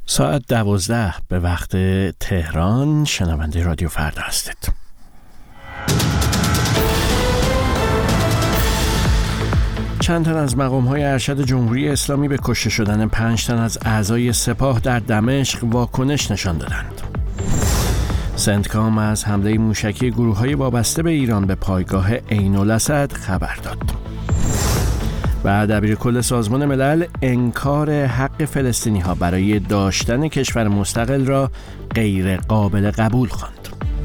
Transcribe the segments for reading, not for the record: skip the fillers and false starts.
ساعت 12 به وقت تهران. شنونده رادیو فردا هستید. چند تن از مقام‌های ارشد جمهوری اسلامی به کشته شدن 5 تن از اعضای سپاه در دمشق واکنش نشان دادند. سنتکام از حمله موشکی گروه‌های وابسته به ایران به پایگاه عین‌الاسد خبر داد. و دبیرکل سازمان ملل انکار حق فلسطینی‌ها برای داشتن کشور مستقل را غیر قابل قبول خواند.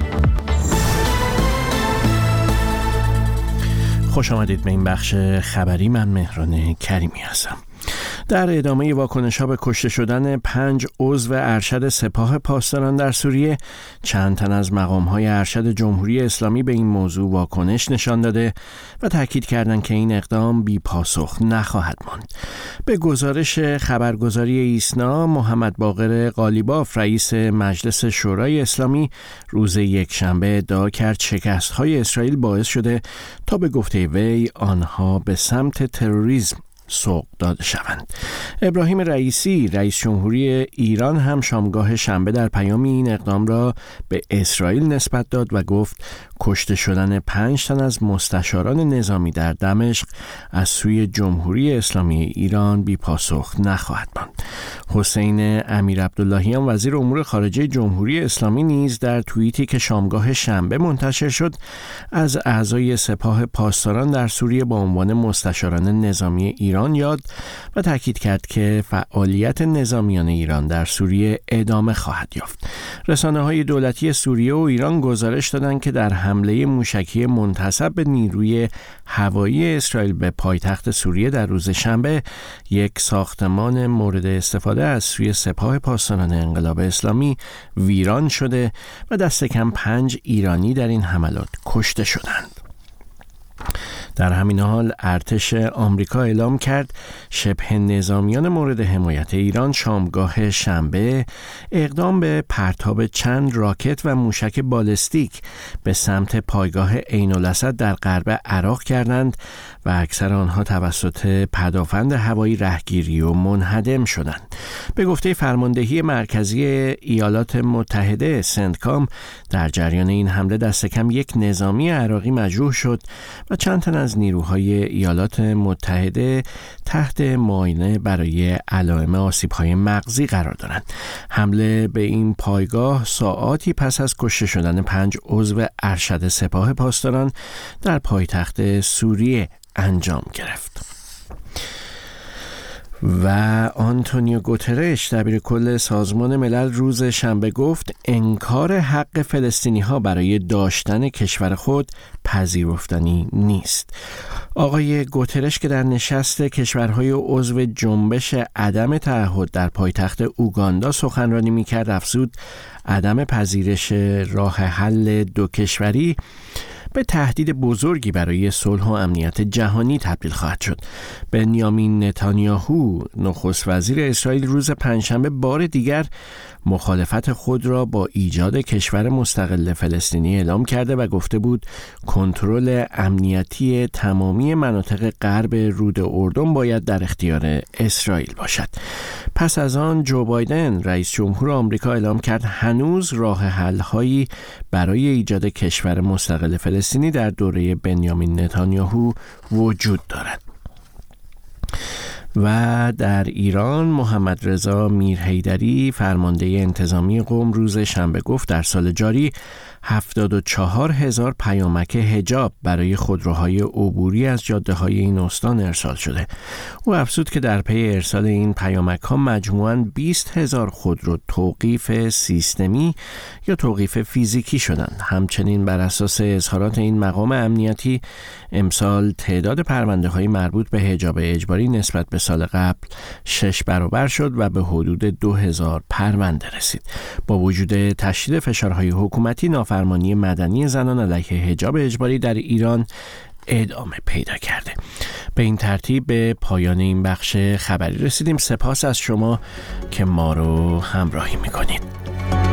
خوش آمدید به این بخش خبری. من مهران کریمی هستم. در ادامه واکنش‌ها به کشته شدن 5 عضو ارشد سپاه پاسداران در سوریه، چند تن از مقام‌های ارشد جمهوری اسلامی به این موضوع واکنش نشان داده و تاکید کردند که این اقدام بی پاسخ نخواهد ماند. به گزارش خبرگزاری ایسنا، محمد باقر قالیباف رئیس مجلس شورای اسلامی روز یکشنبه ادعا کرد شکست‌های اسرائیل باعث شده تا به گفته وی آنها به سمت تروریسم سوق داده شوند. ابراهیم رئیسی رئیس جمهوری ایران هم شامگاه شنبه در پیامی این اقدام را به اسرائیل نسبت داد و گفت کشته شدن 5 تن از مستشاران نظامی در دمشق از سوی جمهوری اسلامی ایران بی پاسخ نخواهد ماند. حسین امیرعبداللهیان وزیر امور خارجه جمهوری اسلامی نیز در توییتی که شامگاه شنبه منتشر شد از اعضای سپاه پاسداران در سوریه با عنوان مستشاران نظامی ایران یاد و تاکید کرد که فعالیت نظامیان ایران در سوریه ادامه خواهد یافت. رسانه‌های دولتی سوریه و ایران گزارش دادند که در حمله موشکی منتسب به نیروی هوایی اسرائیل به پایتخت سوریه در روز شنبه یک ساختمان مورد استفاده از سوی سپاه پاسداران انقلاب اسلامی ویران شده و دست کم 5 ایرانی در این حملات کشته شدند. در همین حال ارتش آمریکا اعلام کرد شبه نظامیان مورد حمایت ایران شامگاه شنبه اقدام به پرتاب چند راکت و موشک بالستیک به سمت پایگاه عین‌الاسد در غرب عراق کردند و اکثر آنها توسط پدافند هوایی رهگیری و منهدم شدند. به گفته فرماندهی مرکزی ایالات متحده سنتکام، در جریان این حمله دست کم 1 نظامی عراقی مجروح شد و چند تن از نیروهای ایالات متحده تحت معاینه برای علائم آسیب‌های مغزی قرار دارند. حمله به این پایگاه ساعاتی پس از کشته شدن 5 عضو ارشد سپاه پاسداران در پایتخت سوریه انجام گرفت. و آنتونیو گوترش دبیرکل سازمان ملل روز شنبه گفت انکار حق فلسطینی‌ها برای داشتن کشور خود پذیرفتنی نیست. آقای گوترش که در نشست کشورهای عضو جنبش عدم تعهد در پایتخت اوگاندا سخنرانی می‌کرد افزود عدم پذیرش راه حل 2 کشوری به تهدید بزرگی برای صلح و امنیت جهانی تبدیل خواهد شد. بنیامین نتانیاهو نخست وزیر اسرائیل روز پنجشنبه بار دیگر مخالفت خود را با ایجاد کشور مستقل فلسطینی اعلام کرده و گفته بود کنترل امنیتی تمامی مناطق غرب رود اردن باید در اختیار اسرائیل باشد. پس از آن جو بایدن رئیس جمهور آمریکا اعلام کرد هنوز راه حل هایی برای ایجاد کشور مستقل فلسطینی در دوره بنیامین نتانیاهو وجود دارد. و در ایران محمد رضا میرحیدری فرمانده انتظامی قم روز شنبه گفت در سال جاری 74,000 پیامک حجاب برای خودروهای عبوری از جاده‌های این استان ارسال شده. او افزود که در پی ارسال این پیامک‌ها مجموعاً 20,000 خودرو توقیف سیستمی یا توقیف فیزیکی شدند. همچنین بر اساس اظهارات این مقام امنیتی امسال تعداد پرونده‌های مربوط به حجاب اجباری نسبت به سال قبل 6 برابر شد و به حدود 2000 پرونده رسید. با وجود تشدید فشارهای حکومتی نافرمانی مدنی زنان علیه حجاب اجباری در ایران ادامه پیدا کرده. به این ترتیب به پایان این بخش خبری رسیدیم. سپاس از شما که ما رو همراهی میکنید.